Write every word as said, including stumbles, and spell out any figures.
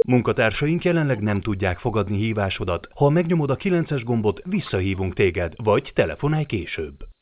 Munkatársaink jelenleg nem tudják fogadni hívásodat. Ha megnyomod a kilences gombot, visszahívunk téged, vagy telefonálj később.